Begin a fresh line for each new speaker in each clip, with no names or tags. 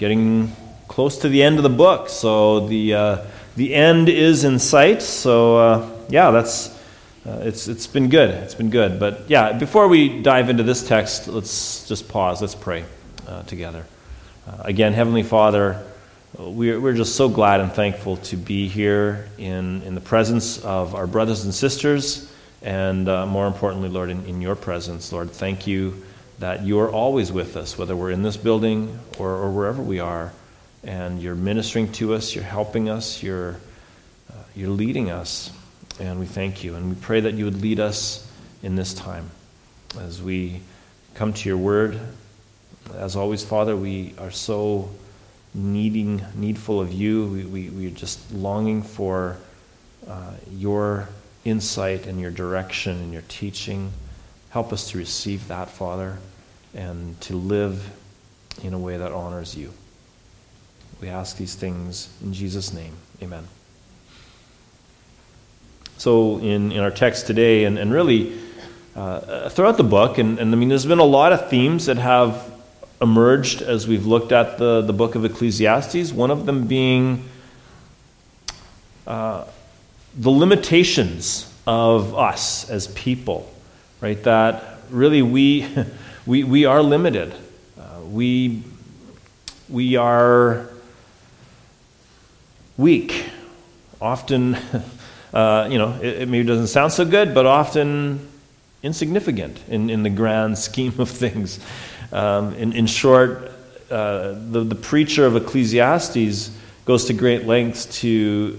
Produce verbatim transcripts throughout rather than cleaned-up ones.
getting close to the end of the book, so the uh, the end is in sight. So uh, yeah, that's uh, it's it's been good. It's been good. But yeah, before we dive into this text, let's just pause. Let's pray uh, together. Uh, again, Heavenly Father, we're we're just so glad and thankful to be here in in the presence of our brothers and sisters, and uh, more importantly, Lord, in, in your presence, Lord. Thank you that you are always with us, whether we're in this building or, or wherever we are, and you're ministering to us, you're helping us, you're uh, you're leading us, and we thank you. And we pray that you would lead us in this time as we come to your word. As always, Father, we are so needing, needful of you. We, we, we're just longing for uh, your insight and your direction and your teaching. Help us to receive that, Father, and to live in a way that honors you. We ask these things in Jesus' name. Amen. So in, in our text today, and, and really uh, throughout the book, and, and I mean, there's been a lot of themes that have emerged as we've looked at the, the book of Ecclesiastes, one of them being uh, the limitations of us as people, right? That really we we we are limited. Uh, we we are weak. Often, uh, you know, it, it maybe doesn't sound so good, but often insignificant in, in the grand scheme of things. Um, in, in short, uh, the, the preacher of Ecclesiastes goes to great lengths to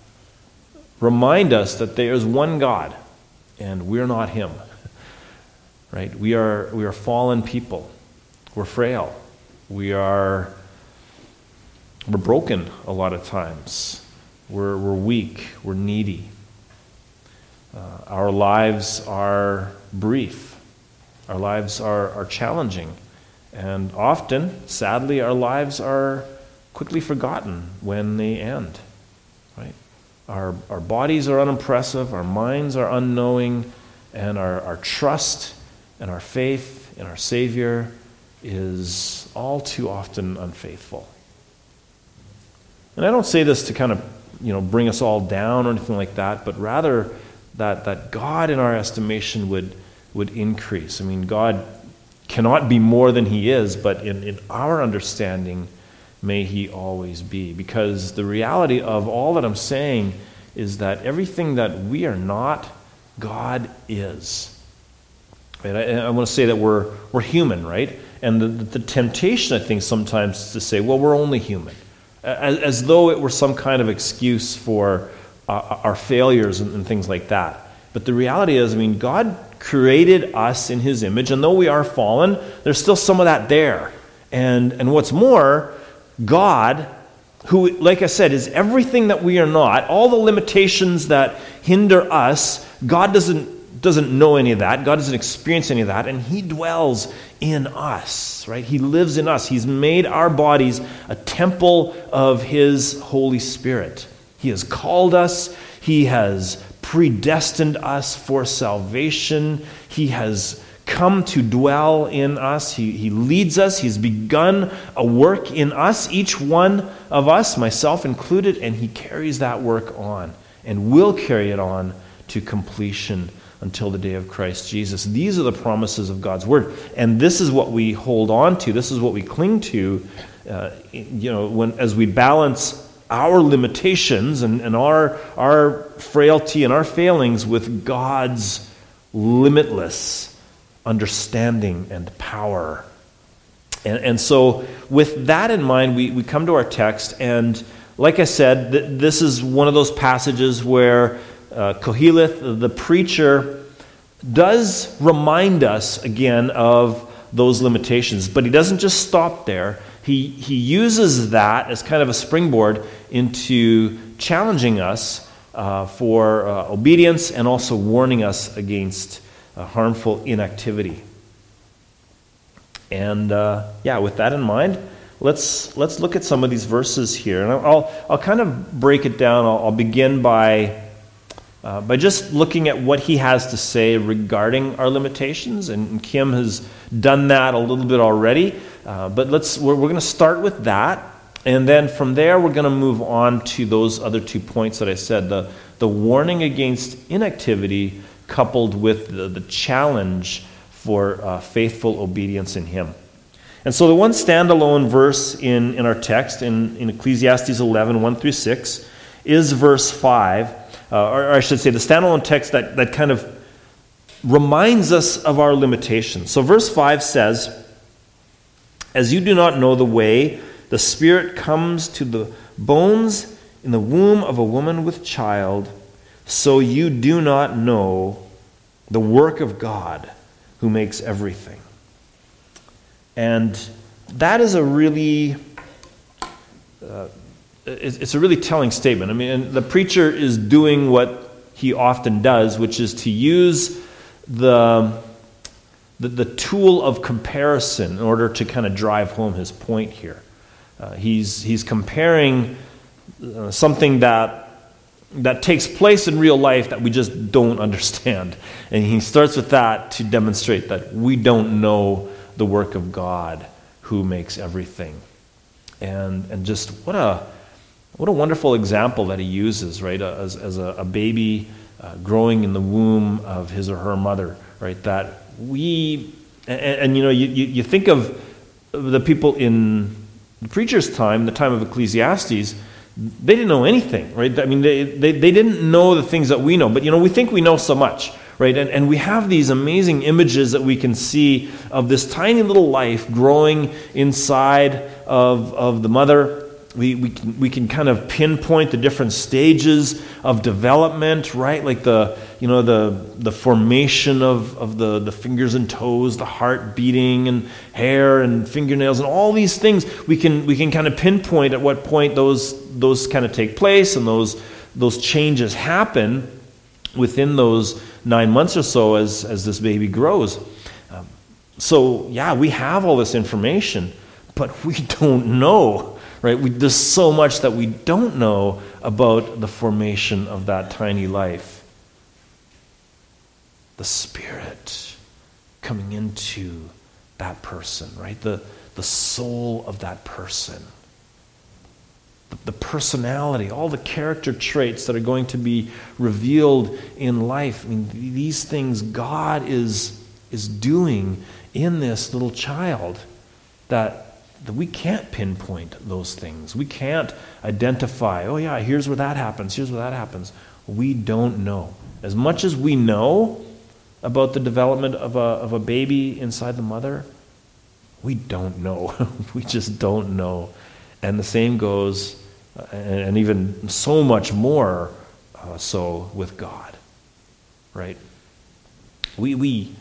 remind us that there is one God, and we're not him. Right? We are we are fallen people. We're frail. We are we're broken a lot of times. We're we're weak. We're needy. Uh, our lives are brief. Our lives are, are challenging. And often, sadly, our lives are quickly forgotten when they end. Right? Our our bodies are unimpressive, our minds are unknowing, and our, our trust and our faith in our Savior is all too often unfaithful. And I don't say this to kind of, you know, bring us all down or anything like that, but rather that, that God in our estimation would, would increase. I mean, God cannot be more than he is, but in, in our understanding, may he always be. Because the reality of all that I'm saying is that everything that we are not, God is. Right? I, I want to say that we're we're human, right? And the, the temptation, I think, sometimes is to say, well, we're only human. As, as though it were some kind of excuse for uh, our failures and, and things like that. But the reality is, I mean, God created us in his image, and though we are fallen, there's still some of that there. And and what's more, God, who, like I said, is everything that we are not, all the limitations that hinder us, God doesn't doesn't know any of that. God doesn't experience any of that, and he dwells in us, right? He lives in us. He's made our bodies a temple of his Holy Spirit. He has called us. He has predestined us for salvation. He has come to dwell in us. He, he leads us. He's begun a work in us, each one of us, myself included, and he carries that work on and will carry it on to completion until the day of Christ Jesus. These are the promises of God's word, and this is what we hold on to. This is what we cling to, uh, you know, when as we balance our limitations and, and our our frailty and our failings with God's limitless understanding and power. And, and so with that in mind, we, we come to our text, and like I said, th- this is one of those passages where uh, Koheleth, the preacher, does remind us again of those limitations, but he doesn't just stop there. He he uses that as kind of a springboard into challenging us uh, for uh, obedience, and also warning us against uh, harmful inactivity. And uh, yeah, with that in mind, let's let's look at some of these verses here, and I'll I'll kind of break it down. I'll, I'll begin by uh, by just looking at what he has to say regarding our limitations, and Kim has done that a little bit already. Uh, but let's we're, we're going to start with that, and then from there we're going to move on to those other two points that I said, the, the warning against inactivity coupled with the, the challenge for uh, faithful obedience in him. And so the one standalone verse in, in our text, in, in Ecclesiastes eleven, one through six, is verse five, uh, or, or I should say the standalone text that, that kind of reminds us of our limitations. So verse five says, "As you do not know the way, the Spirit comes to the bones in the womb of a woman with child, so you do not know the work of God who makes everything." And that is a really, uh, it's a really telling statement. I mean, and the preacher is doing what he often does, which is to use the, the, the tool of comparison in order to kind of drive home his point here. Uh, he's, he's comparing uh, something that that takes place in real life that we just don't understand. And he starts with that to demonstrate that we don't know the work of God who makes everything. And and just what a what a wonderful example that he uses, right? As, as a, a baby uh, growing in the womb of his or her mother, right? That we, and, and you know, you, you, you think of the people in the preacher's time, the time of Ecclesiastes, they didn't know anything, right? I mean, they, they, they didn't know the things that we know. But, you know, we think we know so much, right? And, and we have these amazing images that we can see of this tiny little life growing inside of, of the mother. We, we, can, we can kind of pinpoint the different stages of development, right? Like the, you know, the, the formation of, of the, the fingers and toes, the heart beating and hair and fingernails and all these things. We can, we can kind of pinpoint at what point those, those kind of take place and those, those changes happen within those nine months or so as, as this baby grows. Um, so, yeah, we have all this information, but we don't know. Right? We, there's so much that we don't know about the formation of that tiny life. The Spirit coming into that person, right? The, the soul of that person. The, the personality, all the character traits that are going to be revealed in life. I mean, these things God is, is doing in this little child that that we can't pinpoint those things. We can't identify, oh yeah, here's where that happens, here's where that happens. We don't know. As much as we know about the development of a, of a baby inside the mother, we don't know. We just don't know. And the same goes, uh, and, and even so much more uh, so with God, right? We, we,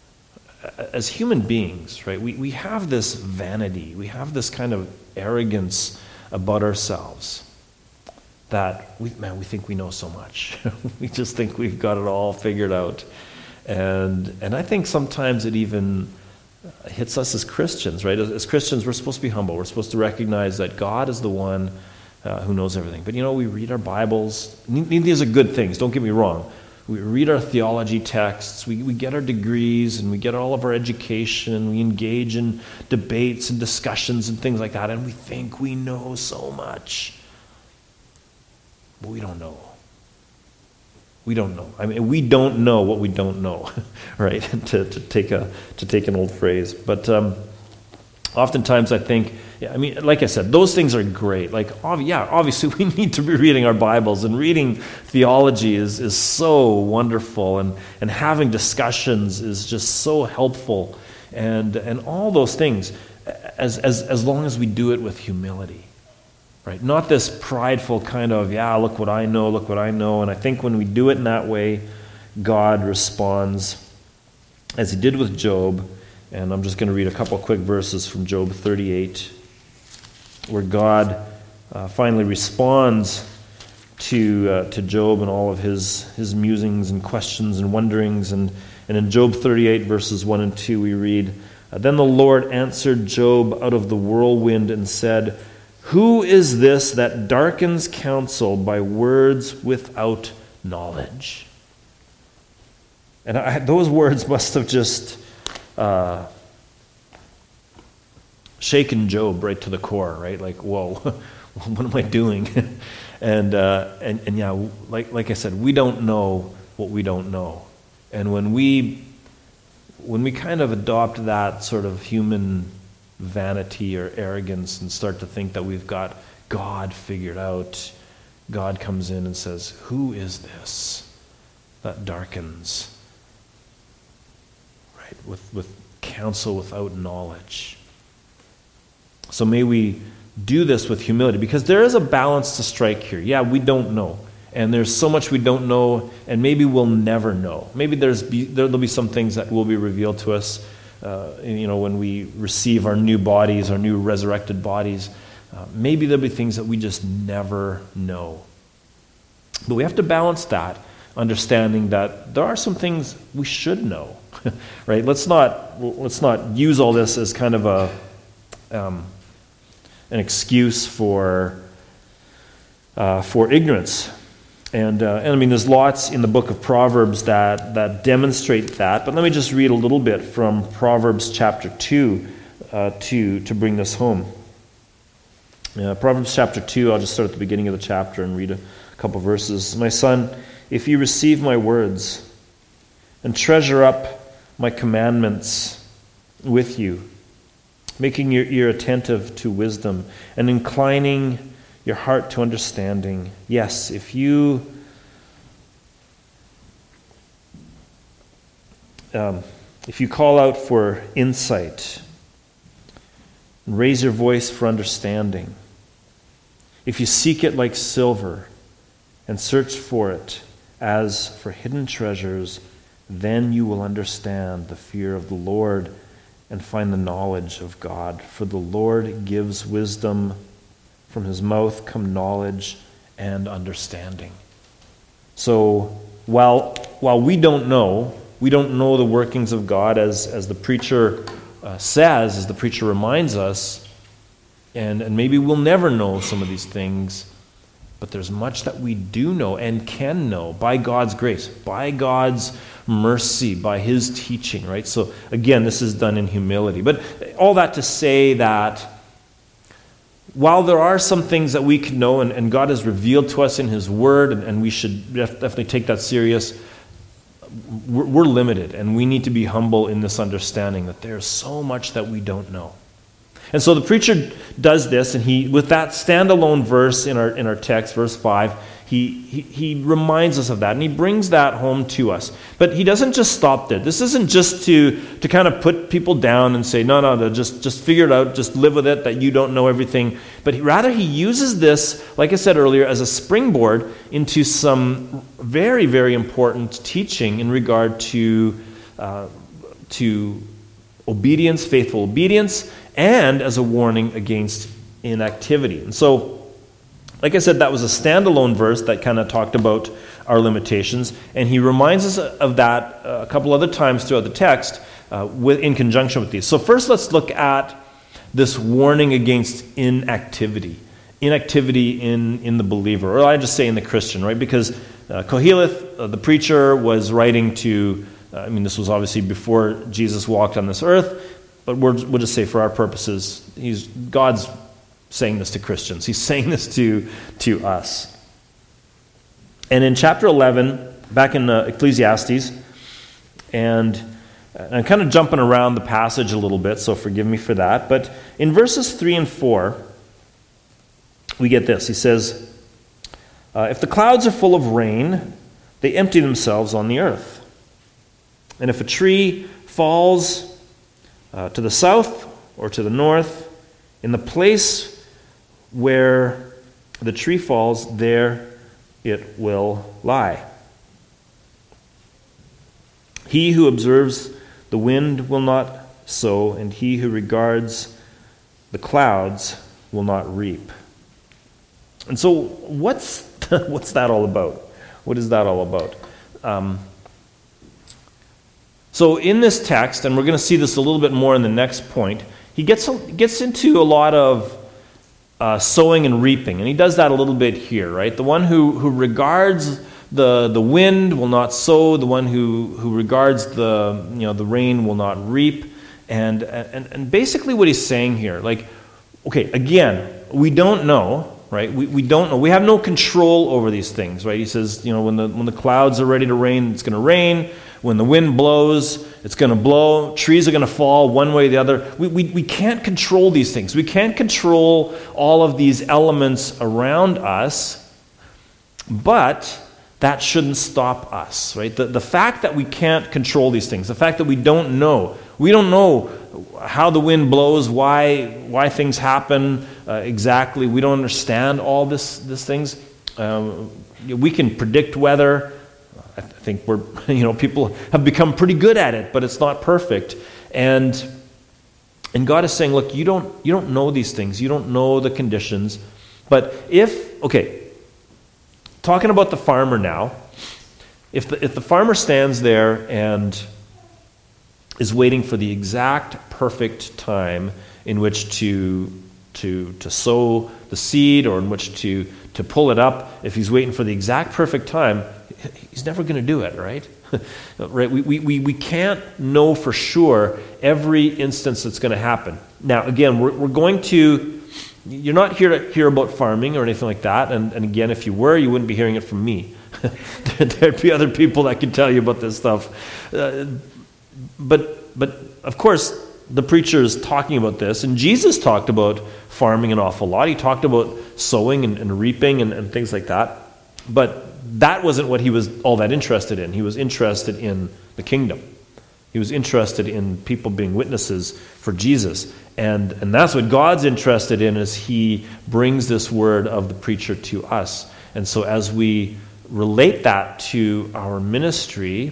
as human beings, right, we, we have this vanity, we have this kind of arrogance about ourselves that, we man, we think we know so much. We just think we've got it all figured out. And and I think sometimes it even hits us as Christians, right? As, as Christians, we're supposed to be humble. We're supposed to recognize that God is the one uh, who knows everything. But, you know, we read our Bibles. These are good things, don't get me wrong. We read our theology texts, we, we get our degrees, and we get all of our education, and we engage in debates and discussions and things like that, and we think we know so much. But we don't know. We don't know. I mean, we don't know what we don't know, right? to, to take a to take an old phrase. But um, oftentimes I think, yeah, I mean, like I said, those things are great. Like, ob- yeah, obviously we need to be reading our Bibles, and reading theology is, is so wonderful, and, and having discussions is just so helpful, and and all those things, as as as long as we do it with humility, right? Not this prideful kind of, yeah, look what I know, look what I know. And I think when we do it in that way, God responds as he did with Job. And I'm just going to read a couple quick verses from Job thirty-eight, where God uh, finally responds to uh, to Job and all of his his musings and questions and wonderings. And, and in Job thirty-eight, verses one and two, we read, "Then the Lord answered Job out of the whirlwind and said, 'Who is this that darkens counsel by words without knowledge?'" And I, those words must have just uh, shaken Job right to the core, right? Like, whoa, what am I doing? and, uh, and and yeah, like like I said, we don't know what we don't know. And when we when we kind of adopt that sort of human vanity or arrogance and start to think that we've got God figured out, God comes in and says, who is this that darkens, right, with, with counsel without knowledge? So may we do this with humility, because there is a balance to strike here. Yeah, we don't know. And there's so much we don't know, and maybe we'll never know. Maybe there's be, there'll be some things that will be revealed to us, uh, you know, when we receive our new bodies, our new resurrected bodies. Uh, maybe there'll be things that we just never know. But we have to balance that, understanding that there are some things we should know, right? Let's not let's not use all this as kind of a um, an excuse for uh, for ignorance. And, uh, and I mean, there's lots in the book of Proverbs that, that demonstrate that. But let me just read a little bit from Proverbs chapter two uh, to, to bring this home. Uh, Proverbs chapter two, I'll just start at the beginning of the chapter and read a couple verses. My son, if you receive my words and treasure up my commandments with you, making your ear attentive to wisdom and inclining your heart to understanding. Yes, if you um, if you call out for insight, and raise your voice for understanding, if you seek it like silver and search for it as for hidden treasures, then you will understand the fear of the Lord and find the knowledge of God. For the Lord gives wisdom. From his mouth come knowledge and understanding. So while while we don't know, we don't know the workings of God, as as the preacher uh, says, as the preacher reminds us, and, and maybe we'll never know some of these things, but there's much that we do know and can know by God's grace, by God's mercy, by his teaching, right? So again, this is done in humility. But all that to say that while there are some things that we can know, and, and God has revealed to us in his word, and, and we should definitely take that serious, we're, we're limited, and we need to be humble in this understanding that there's so much that we don't know. And so the preacher does this, and he, with that standalone verse in our in our text, verse five, he, he he reminds us of that, and he brings that home to us. But he doesn't just stop there. This isn't just to to kind of put people down and say, no, no, no, just just figure it out, just live with it, that you don't know everything. But he, rather he uses this, like I said earlier, as a springboard into some very, very important teaching in regard to uh, to obedience, faithful obedience, and as a warning against inactivity. And so, like I said, that was a standalone verse that kind of talked about our limitations, and he reminds us of that a couple other times throughout the text uh, with, in conjunction with these. So first, let's look at this warning against inactivity. Inactivity in, in the believer, or I just say in the Christian, right? Because uh, Koheleth, uh, the preacher, was writing to, uh, I mean, this was obviously before Jesus walked on this earth, but we're, we'll just say for our purposes, he's God's saying this to Christians. He's saying this to, to us. And in chapter eleven, back in uh, Ecclesiastes, and, and I'm kind of jumping around the passage a little bit, so forgive me for that. But in verses three and four, we get this. He says, uh, if the clouds are full of rain, they empty themselves on the earth. And if a tree falls Uh, to the south or to the north, in the place where the tree falls, there it will lie. He who observes the wind will not sow, and he who regards the clouds will not reap. And so what's what's that all about? What is that all about? Um, So in this text, and we're going to see this a little bit more in the next point, he gets gets into a lot of uh, sowing and reaping, and he does that a little bit here, right? The one who, who regards the the wind will not sow. The one who, who regards the you know the rain will not reap. And, and, and basically what he's saying here, like, okay, again, we don't know, right? We, we don't know. We have no control over these things, right? He says, you know, when the, when the clouds are ready to rain, it's going to rain. When the wind blows, it's going to blow. Trees are going to fall one way or the other. We, we, we can't control these things. We can't control all of these elements around us, but that shouldn't stop us, right? The, the fact that we can't control these things, the fact that we don't know, we don't know how the wind blows, why why things happen uh, exactly. We don't understand all this these things. Um, we can predict weather. I think we're, you know, people have become pretty good at it, but it's not perfect. And and God is saying, look, you don't you don't know these things. You don't know the conditions. But if, okay, talking about the farmer now, if the if the farmer stands there and is waiting for the exact perfect time in which to to to sow the seed, or in which to to pull it up, if he's waiting for the exact perfect time, he's never going to do it, right? Right? We, we, we can't know for sure every instance that's going to happen. Now, again, we're, we're going to, you're not here to hear about farming or anything like that, and, and again, if you were, you wouldn't be hearing it from me. There'd be other people that could tell you about this stuff. Uh, but, but, of course, the preacher is talking about this, and Jesus talked about farming an awful lot. He talked about sowing and, and reaping and, and things like that. But that wasn't what he was all that interested in. He was interested in the kingdom. He was interested in people being witnesses for Jesus. And, and that's what God's interested in, as he brings this word of the preacher to us. And so as we relate that to our ministry,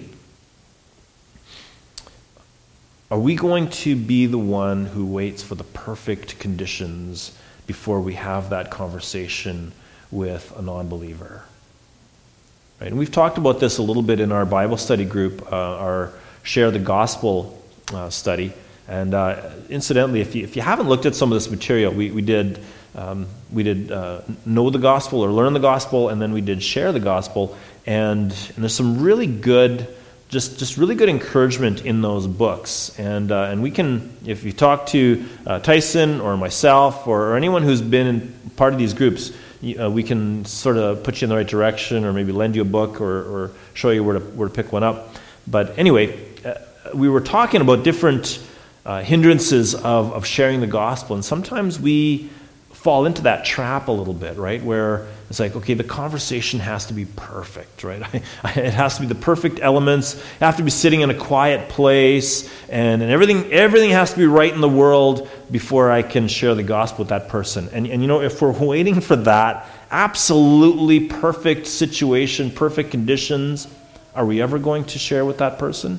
are we going to be the one who waits for the perfect conditions before we have that conversation with a non-believer? Right? And we've talked about this a little bit in our Bible study group, uh, our Share the Gospel uh, study. And uh, incidentally, if you, if you haven't looked at some of this material, we, we did um, we did uh, know the gospel or learn the gospel, and then we did share the gospel. And, and there's some really good, just just really good encouragement in those books. And uh, and we can, if you talk to uh, Tyson or myself or, or anyone who's been in part of these groups, Uh, we can sort of put you in the right direction, or maybe lend you a book, or, or show you where to where to pick one up. But anyway, uh, we were talking about different uh, hindrances of, of sharing the gospel, and sometimes we fall into that trap a little bit, right? Where it's like, okay, the conversation has to be perfect, right? It has to be the perfect elements. I have to be sitting in a quiet place, and, and everything everything has to be right in the world before I can share the gospel with that person. And, and you know, if we're waiting for that absolutely perfect situation, perfect conditions, are we ever going to share with that person?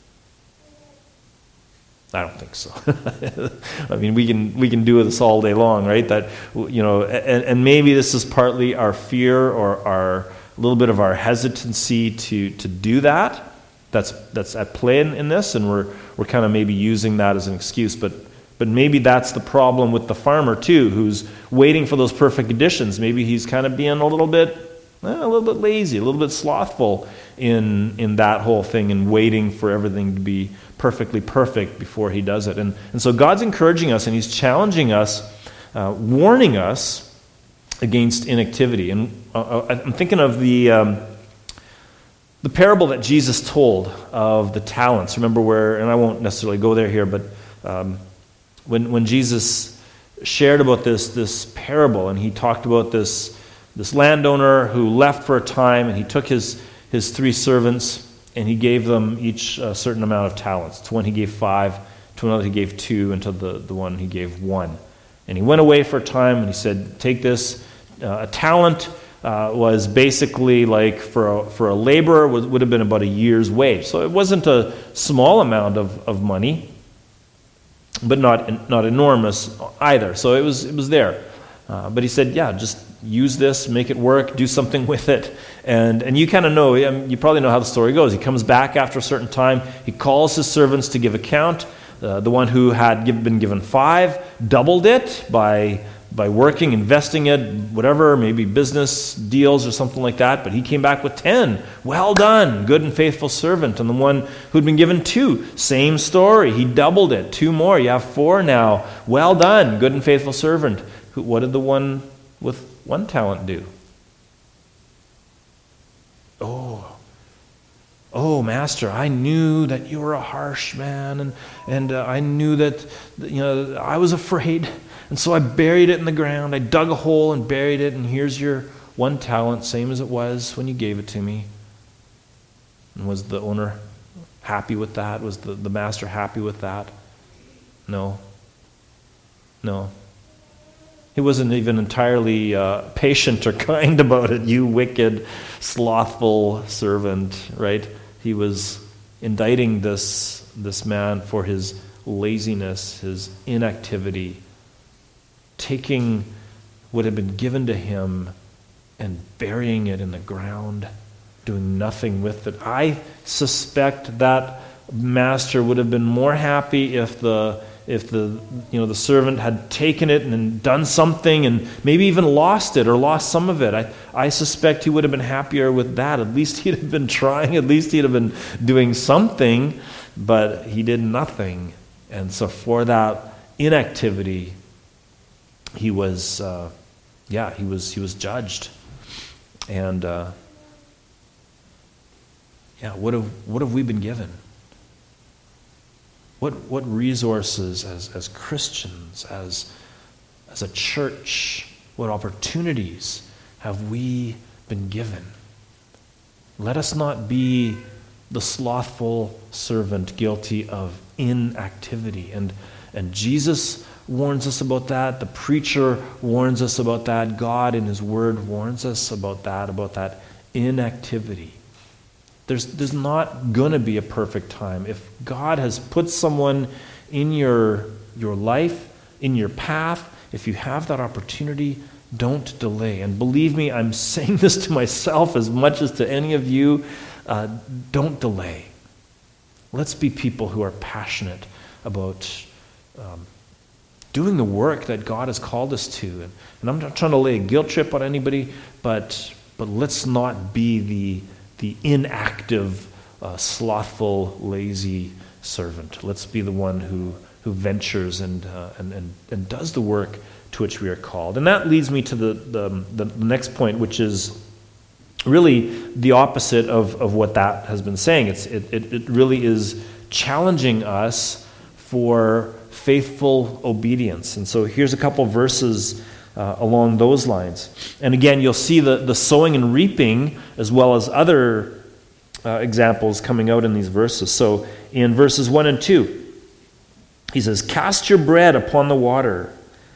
I don't think so. I mean, we can we can do this all day long, right? That, you know, and, and maybe this is partly our fear or our a little bit of our hesitancy to to do that. That's that's at play in, in this, and we're we're kind of maybe using that as an excuse. But but maybe that's the problem with the farmer too, who's waiting for those perfect conditions. Maybe he's kind of being a little bit eh, a little bit lazy, a little bit slothful in in that whole thing, and waiting for everything to be perfectly perfect before he does it. And, and so God's encouraging us, and he's challenging us, uh, warning us against inactivity. And uh, I'm thinking of the um, the parable that Jesus told of the talents. Remember where, and I won't necessarily go there here, but um, when when Jesus shared about this this parable, and he talked about this this landowner who left for a time, and he took his his three servants, and he gave them each a certain amount of talents. To one he gave five, to another he gave two, and to the, the one he gave one. And he went away for a time, and he said, take this. Uh, a talent uh, was basically like, for a, for a laborer, would, would have been about a year's wage. So it wasn't a small amount of, of money, but not not enormous either. So it was, it was there. Uh, but he said, yeah, just use this, make it work, do something with it. And and you kind of know, I mean, you probably know how the story goes. He comes back after a certain time. He calls his servants to give account. Uh, the one who had give, been given five doubled it by by working, investing it, whatever, maybe business deals or something like that, but he came back with ten. Well done, good and faithful servant. And the one who'd been given two, same story. He doubled it, two more. You have four now. Well done, good and faithful servant. Who, what did the one with one talent do? Oh, oh, master, I knew that you were a harsh man, and and uh, I knew that, you know, I was afraid, and so I buried it in the ground. I dug a hole and buried it, and here's your one talent, same as it was when you gave it to me. And was the owner happy with that? Was the, the master happy with that? No. No. He wasn't even entirely uh, patient or kind about it. You wicked, slothful servant, right? He was indicting this, this man for his laziness, his inactivity, taking what had been given to him and burying it in the ground, doing nothing with it. I suspect that master would have been more happy if the if the you know the servant had taken it and done something and maybe even lost it or lost some of it. I, I suspect he would have been happier with that. At least he'd have been trying, at least he'd have been doing something, but he did nothing. And so for that inactivity, he was uh, yeah, he was he was judged. And uh, yeah, what have what have we been given? What what resources as, as Christians, as, as a church, what opportunities have we been given? Let us not be the slothful servant guilty of inactivity. And, and Jesus warns us about that. The preacher warns us about that. God in His Word warns us about that, about that inactivity. There's, there's not going to be a perfect time. If God has put someone in your, your life, in your path, if you have that opportunity, don't delay. And believe me, I'm saying this to myself as much as to any of you. Uh, don't delay. Let's be people who are passionate about um, doing the work that God has called us to. And, and I'm not trying to lay a guilt trip on anybody, but, but let's not be the the inactive, uh, slothful, lazy servant. Let's be the one who, who ventures and, uh, and, and, and does the work to which we are called. And that leads me to the, the, the next point, which is really the opposite of, of what that has been saying. It's, it, it, it really is challenging us for faithful obedience. And so here's a couple verses Uh, along those lines. And again, you'll see the, the sowing and reaping as well as other uh, examples coming out in these verses. So in verses one and two, he says, "Cast your bread upon the water,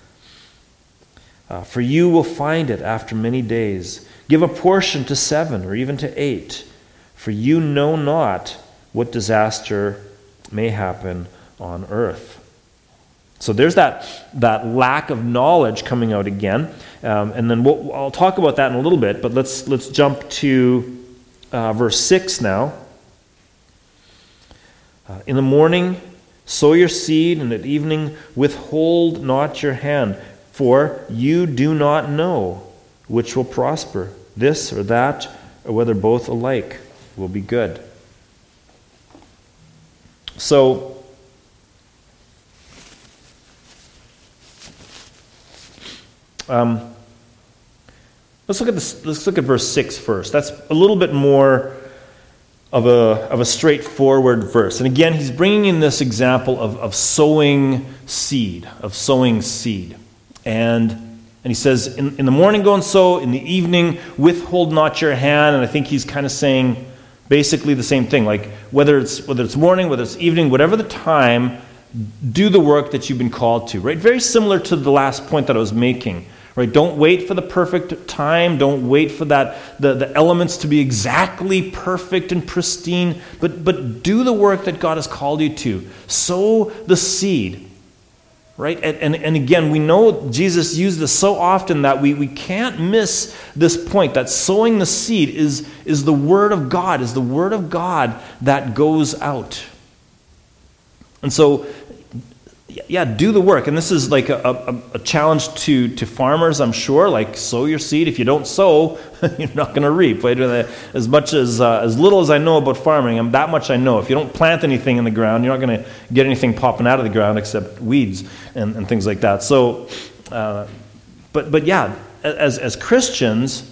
uh, for you will find it after many days. Give a portion to seven or even to eight, for you know not what disaster may happen on earth." So there's that, that lack of knowledge coming out again. Um, and then we'll, I'll talk about that in a little bit, but let's, let's jump to uh, verse six now. Uh, "In the morning sow your seed, and at evening withhold not your hand, for you do not know which will prosper, this or that, or whether both alike will be good." So, Um, let's look at this. Let's look at verse six first. That's a little bit more of a of a straightforward verse. And again, he's bringing in this example of, of sowing seed, of sowing seed, and and he says, in, in the morning go and sow, in the evening withhold not your hand. And I think he's kind of saying basically the same thing. Like whether it's whether it's morning, whether it's evening, whatever the time, do the work that you've been called to. Right? Very similar to the last point that I was making. Right? Don't wait for the perfect time. Don't wait for that the, the elements to be exactly perfect and pristine. But but do the work that God has called you to. Sow the seed. Right? And, and, and again, we know Jesus used this so often that we, we can't miss this point, that sowing the seed is, is the word of God, is the word of God that goes out. And so yeah, do the work. And this is like a, a, a challenge to, to farmers, I'm sure. Like, sow your seed. If you don't sow, you're not going to reap. Right? As much as uh, as little as I know about farming, I'm, that much I know. If you don't plant anything in the ground, you're not going to get anything popping out of the ground except weeds and, and things like that. So, uh, but but yeah, as as Christians,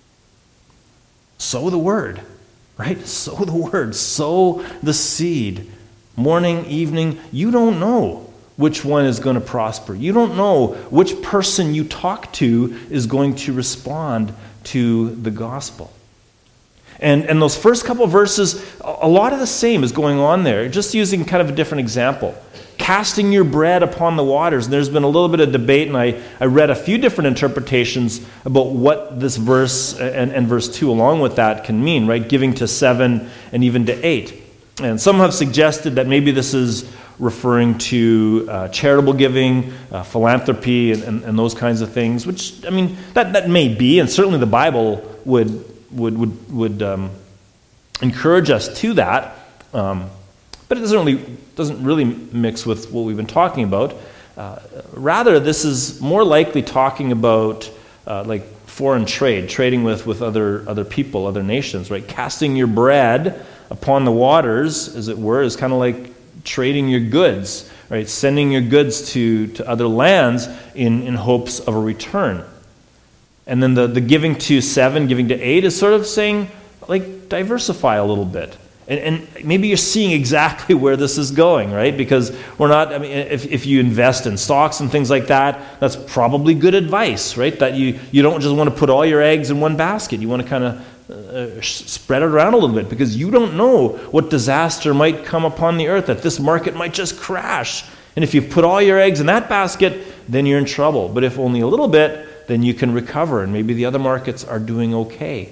sow the word, right? Sow the word. Sow the seed. Morning, evening. You don't know which one is going to prosper. You don't know which person you talk to is going to respond to the gospel. And and those first couple verses, a lot of the same is going on there, just using kind of a different example. Casting your bread upon the waters. And there's been a little bit of debate, and I, I read a few different interpretations about what this verse and, and verse two along with that can mean, right? Giving to seven and even to eight. And some have suggested that maybe this is referring to uh, charitable giving, uh, philanthropy, and, and, and those kinds of things. Which, I mean, that, that may be, and certainly the Bible would would would would um, encourage us to that. Um, but it doesn't really doesn't really mix with what we've been talking about. Uh, rather, this is more likely talking about uh, like foreign trade, trading with with other other people, other nations, right? Casting your bread upon the waters, as it were, is kind of like trading your goods, right? Sending your goods to, to other lands in, in hopes of a return. And then the, the giving to seven, giving to eight is sort of saying, like, diversify a little bit. And, and maybe you're seeing exactly where this is going, right? Because we're not, I mean, if, if you invest in stocks and things like that, that's probably good advice, right? That you, you don't just want to put all your eggs in one basket. You want to kind of Uh, spread it around a little bit, because you don't know what disaster might come upon the earth, that this market might just crash. And if you put all your eggs in that basket, then you're in trouble. But if only a little bit, then you can recover, and maybe the other markets are doing okay.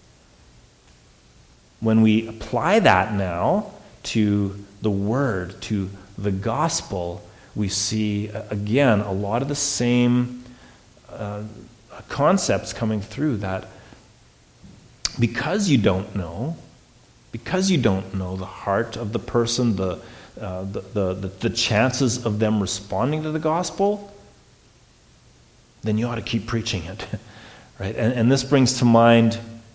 When we apply that now to the word, to the gospel, we see, again, a lot of the same uh, concepts coming through, that because you don't know, because you don't know the heart of the person, the, uh, the, the, the, the chances of them responding to the gospel, then you ought to keep preaching it, right? And, and this brings to mind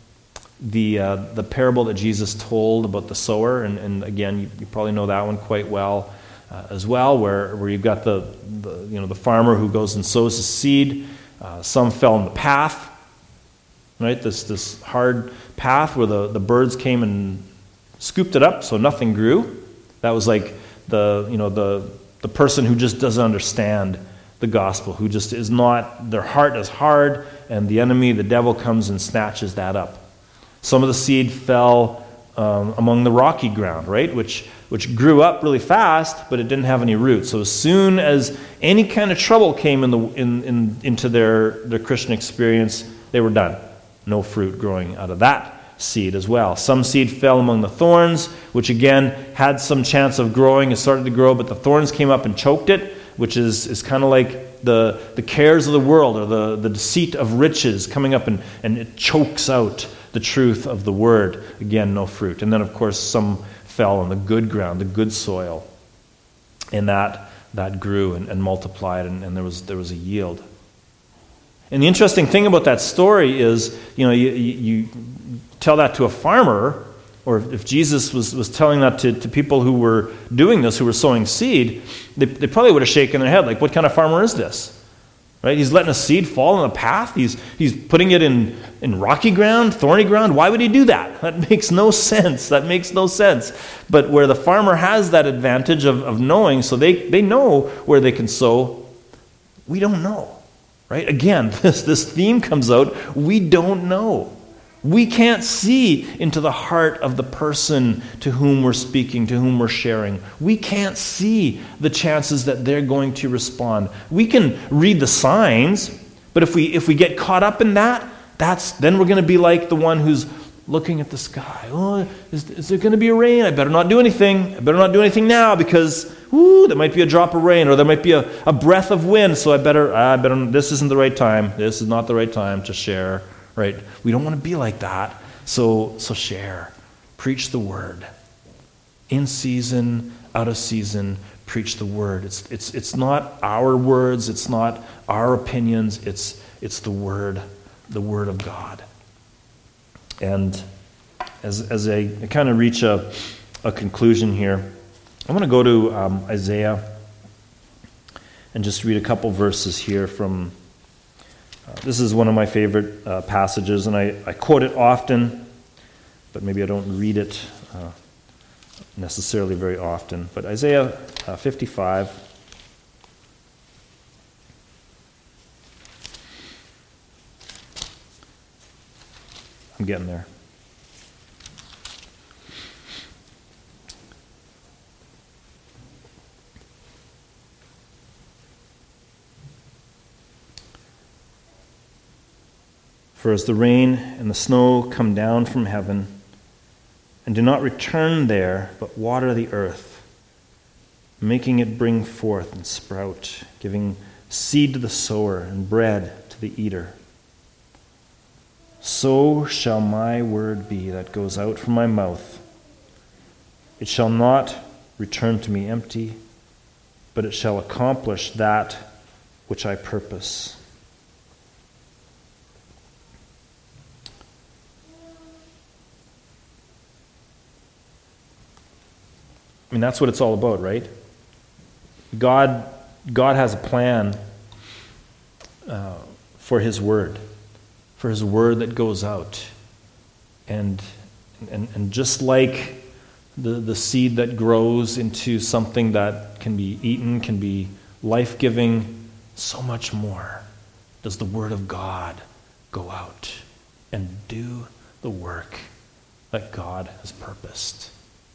the uh, the parable that Jesus told about the sower, and, and again, you, you probably know that one quite well uh, as well, where where you've got the, the you know the farmer who goes and sows his seed. Uh, some fell in the path. Right, this this hard path where the, the birds came and scooped it up, so nothing grew. That was like the you know the the person who just doesn't understand the gospel, who just is not, their heart is hard, and the enemy, the devil, comes and snatches that up. Some of the seed fell um, among the rocky ground, right, which which grew up really fast, but it didn't have any roots. So as soon as any kind of trouble came in the in, in into their their Christian experience, they were done. No fruit growing out of that seed as well. Some seed fell among the thorns, which again had some chance of growing. It started to grow, but the thorns came up and choked it, which is, is kind of like the, the cares of the world, or the, the deceit of riches coming up, and, and it chokes out the truth of the word. Again, no fruit. And then, of course, some fell on the good ground, the good soil, and that that grew and, and multiplied, and, and there was there was a yield. And the interesting thing about that story is, you know, you, you tell that to a farmer, or if Jesus was, was telling that to, to people who were doing this, who were sowing seed, they, they probably would have shaken their head, like, what kind of farmer is this? Right? He's letting a seed fall in the path. He's he's putting it in, in rocky ground, thorny ground. Why would he do that? That makes no sense. That makes no sense. But where the farmer has that advantage of, of knowing, so they, they know where they can sow, we don't know. Right? Again, this, this theme comes out. We don't know. We can't see into the heart of the person to whom we're speaking, to whom we're sharing. We can't see the chances that they're going to respond. We can read the signs, but if we if we get caught up in that, that's then we're going to be like the one who's looking at the sky. Oh, is, is there going to be a rain? I better not do anything. I better not do anything now, because ooh, there might be a drop of rain, or there might be a, a breath of wind. So I better I better. This isn't the right time. This is not the right time to share. Right? We don't want to be like that. So so share. Preach the word. In season, out of season. preach the word. It's, it's, it's not our words, it's not our opinions, it's, it's the word, the word of God. And as, as I kind of reach a, a conclusion here, I want to go to um, Isaiah and just read a couple verses here from, uh, this is one of my favorite uh, passages, and I, I quote it often, but maybe I don't read it uh, necessarily very often. But Isaiah uh, fifty-five, I'm getting there. For as the rain and the snow come down from heaven, and do not return there, but water the earth, making it bring forth and sprout, giving seed to the sower and bread to the eater, so shall my word be that goes out from my mouth. It shall not return to me empty, but it shall accomplish that which I purpose. I mean, that's what it's all about, right? God, God has a plan uh, for His word, for His word that goes out. And, and, and just like the, the seed that grows into something that can be eaten, can be life-giving, so much more does the word of God go out and do the work that God has purposed.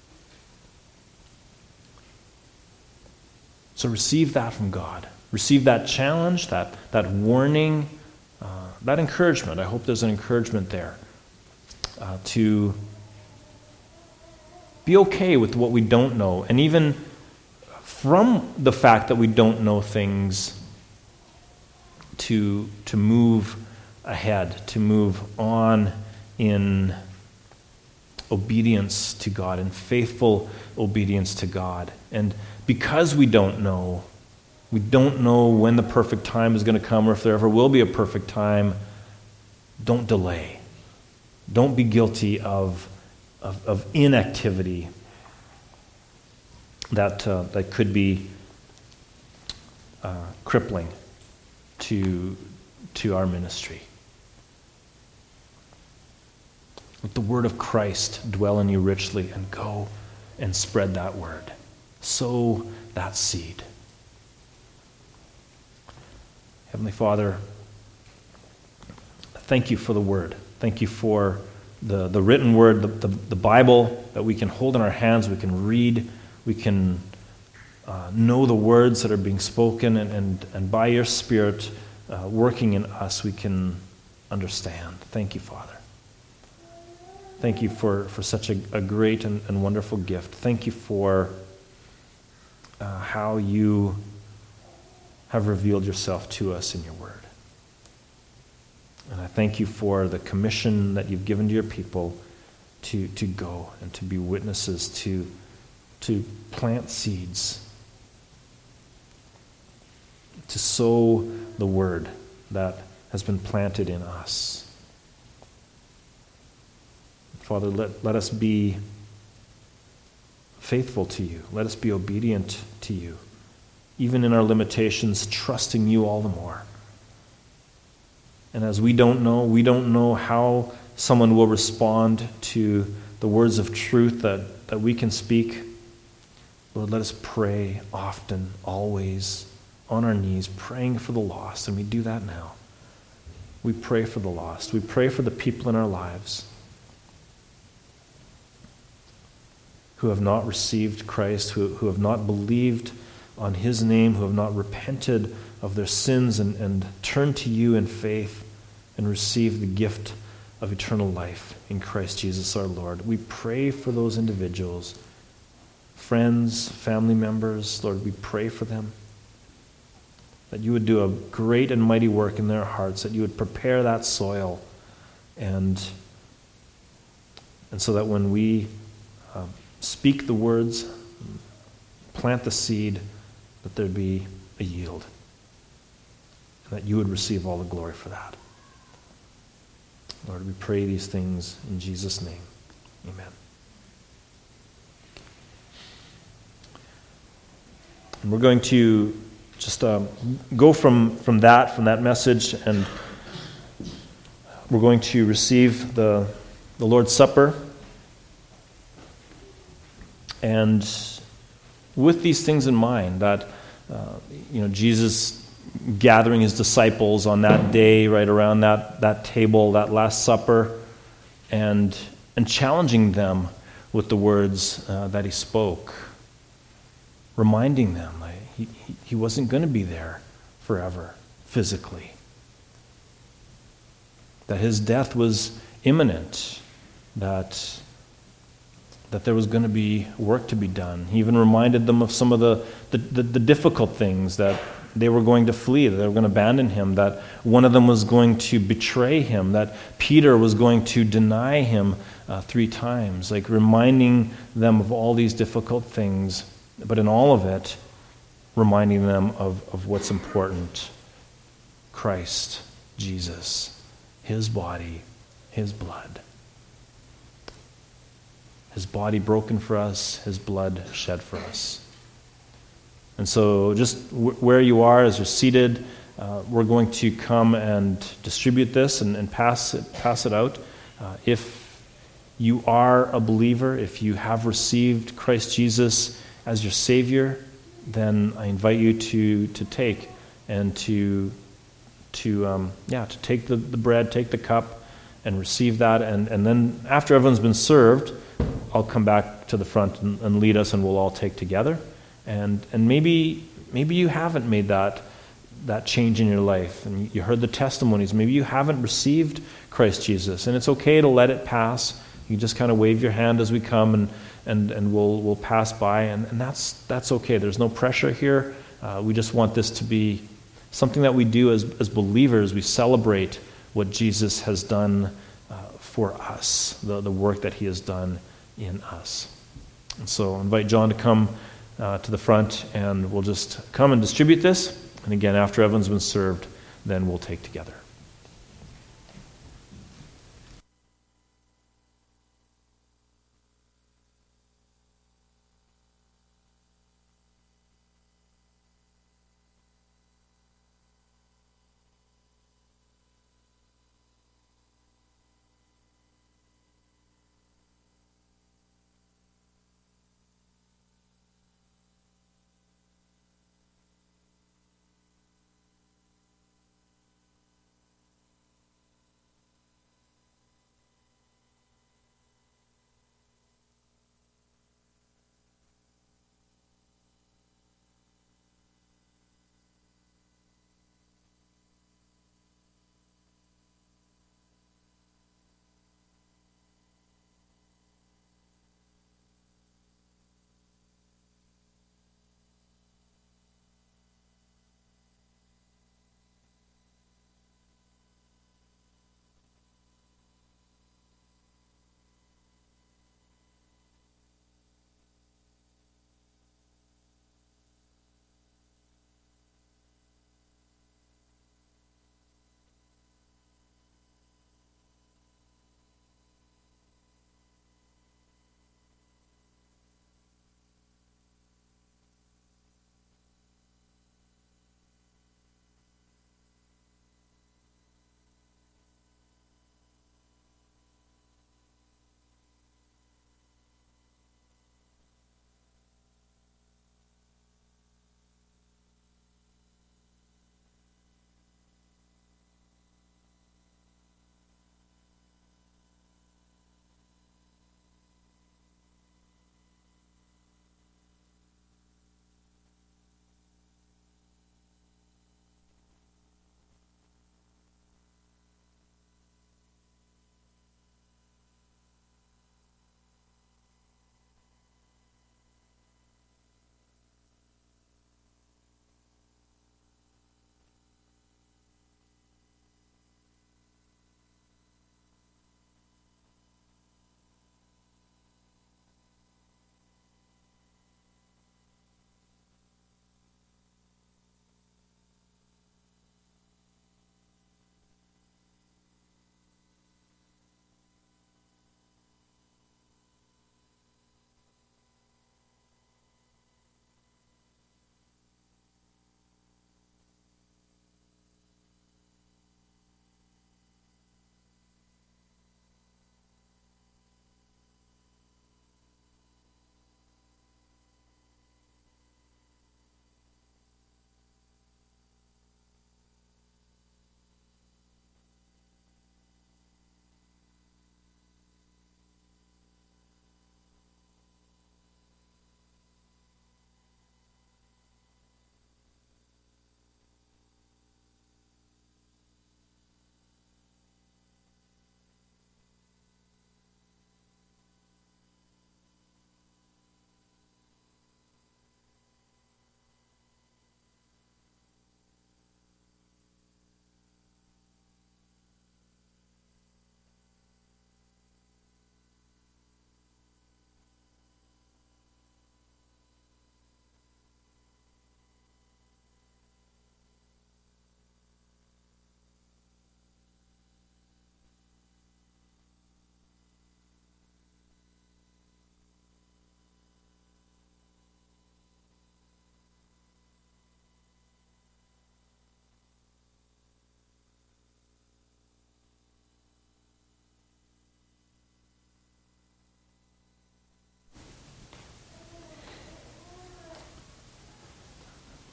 So receive that from God. Receive that challenge, that, that warning, uh, that encouragement. I hope there's an encouragement there uh, to be okay with what we don't know. And even from the fact that we don't know things, to, to move ahead, to move on in obedience to God, in faithful obedience to God. And because we don't know, we don't know when the perfect time is going to come or if there ever will be a perfect time, don't delay. Don't be guilty of, of, of inactivity that, uh, that could be uh, crippling to, to our ministry. Let the word of Christ dwell in you richly, and go and spread that word. Sow that seed. Heavenly Father, thank you for the word. Thank you for the, the written word, the, the, the Bible that we can hold in our hands, we can read, we can uh, know the words that are being spoken, and, and, and by your Spirit uh, working in us, we can understand. Thank you, Father. Thank you for, for such a, a great and, and wonderful gift. Thank you for Uh, how you have revealed yourself to us in your word. And I thank you for the commission that you've given to your people to, to go and to be witnesses, to, to plant seeds, to sow the word that has been planted in us. Father, let, let us be faithful to you. Let us be obedient to you. Even in our limitations, trusting you all the more. And as we don't know, we don't know how someone will respond to the words of truth that, that we can speak. Lord, let us pray often, always, on our knees, praying for the lost. And we do that now. We pray for the lost. We pray for the people in our lives who have not received Christ, who, who have not believed on his name, who have not repented of their sins and, and turned to you in faith and received the gift of eternal life in Christ Jesus our Lord. We pray for those individuals, friends, family members. Lord, we pray for them, that you would do a great and mighty work in their hearts, that you would prepare that soil, and, and so that when we uh, speak the words, plant the seed, that there'd be a yield, and that you would receive all the glory for that. Lord, we pray these things in Jesus' name. Amen. And we're going to just um, go from, from that, from that message, and we're going to receive the, the Lord's Supper. And with these things in mind, that uh, you know, Jesus gathering his disciples on that day, right around that, that table, that Last Supper, and and challenging them with the words uh, that he spoke, reminding them like, he, he, he wasn't going to be there forever, physically, that his death was imminent, that that there was going to be work to be done. He even reminded them of some of the, the, the, the difficult things, that they were going to flee, that they were going to abandon him, that one of them was going to betray him, that Peter was going to deny him uh, three times, like reminding them of all these difficult things, but in all of it, reminding them of, of what's important. Christ, Jesus, his body, his blood. His body broken for us, his blood shed for us. And so just w- where you are as you're seated, uh, we're going to come and distribute this and, and pass it, pass it out. Uh, if you are a believer, if you have received Christ Jesus as your Savior, then I invite you to to take and to to um, yeah to take the, the bread, take the cup, and receive that. And, and then after everyone's been served, I'll come back to the front and, and lead us, and we'll all take together. And and maybe maybe you haven't made that that change in your life, and you heard the testimonies. Maybe you haven't received Christ Jesus, and it's okay to let it pass. You just kind of wave your hand as we come, and and, and we'll we'll pass by, and, and that's that's okay. There's no pressure here. Uh, we just want this to be something that we do as as believers. We celebrate what Jesus has done uh, for us, the the work that he has done in us. And so I invite John to come uh, to the front, and we'll just come and distribute this. And again, after everyone's been served, then we'll take together.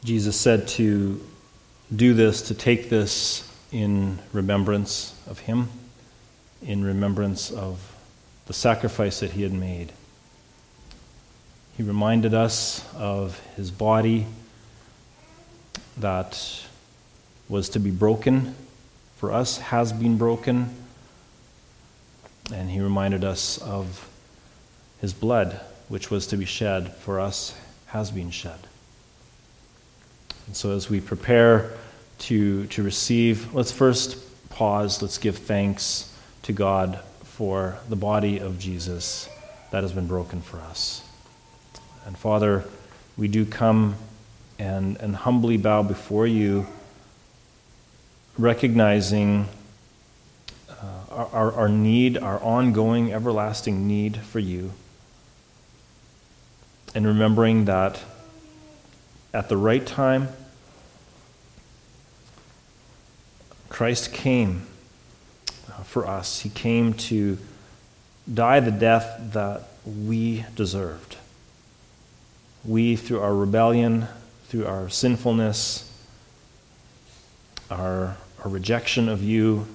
Jesus said to do this, to take this in remembrance of him, in remembrance of the sacrifice that he had made. He reminded us of his body that was to be broken for us, has been broken, and he reminded us of his blood, which was to be shed for us, has been shed. And so as we prepare to, to receive, let's first pause, let's give thanks to God for the body of Jesus that has been broken for us. And Father, we do come and, and humbly bow before you, recognizing uh, our, our, our need, our ongoing, everlasting need for you, and remembering that at the right time, Christ came for us. He came to die the death that we deserved. We, through our rebellion, through our sinfulness, our, our rejection of you,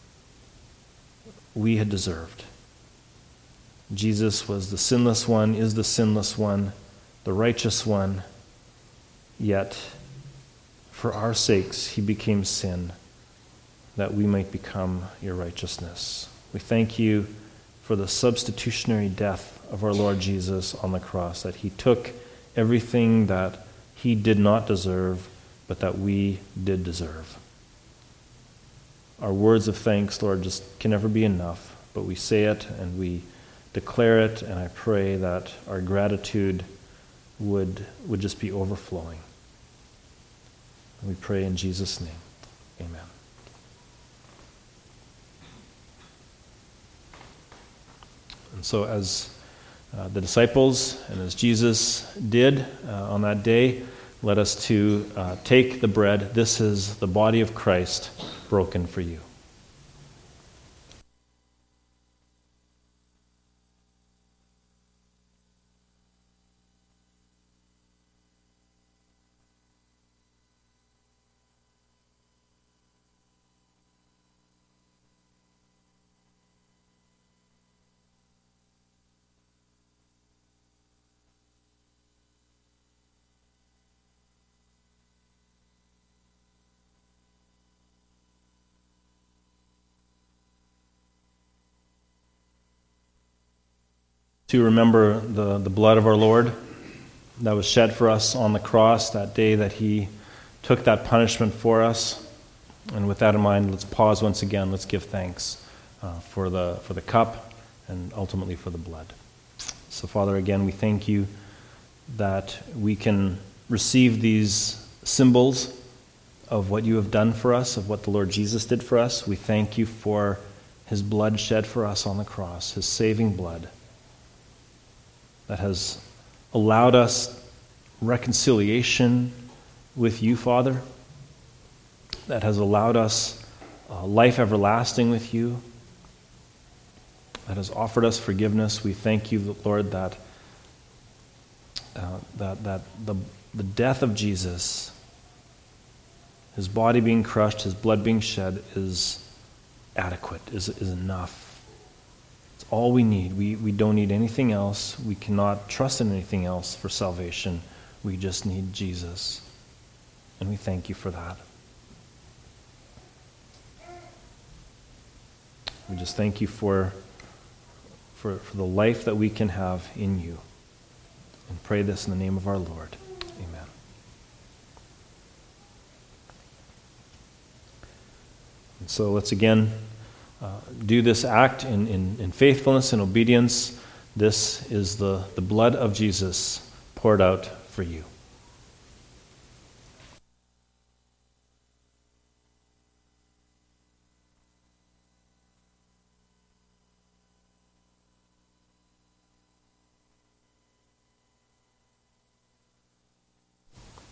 we had deserved. Jesus was the sinless one, is the sinless one, the righteous one, yet for our sakes he became sin, that we might become your righteousness. We thank you for the substitutionary death of our Lord Jesus on the cross, that he took everything that he did not deserve, but that we did deserve. Our words of thanks, Lord, just can never be enough, but we say it and we declare it, and I pray that our gratitude would, would just be overflowing. And we pray in Jesus' name. Amen. And so as uh, the disciples and as Jesus did uh, on that day, let us to uh, take the bread. This is the body of Christ broken for you. To remember the, the blood of our Lord that was shed for us on the cross that day that he took that punishment for us. And with that in mind, let's pause once again. Let's give thanks uh, for the for the cup and ultimately for the blood. So, Father, again, we thank you that we can receive these symbols of what you have done for us, of what the Lord Jesus did for us. We thank you for his blood shed for us on the cross, his saving blood, that has allowed us reconciliation with you, Father, that has allowed us uh, life everlasting with you, that has offered us forgiveness. We thank you, Lord, that uh, that that the the death of Jesus, his body being crushed, his blood being shed, is adequate, is is enough. All we need. We, we don't need anything else. We cannot trust in anything else for salvation. We just need Jesus. And we thank you for that. We just thank you for, for, for the life that we can have in you. And pray this in the name of our Lord. Amen. And so let's again Uh, do this act in, in, in faithfulness and obedience. This is the, the blood of Jesus poured out for you.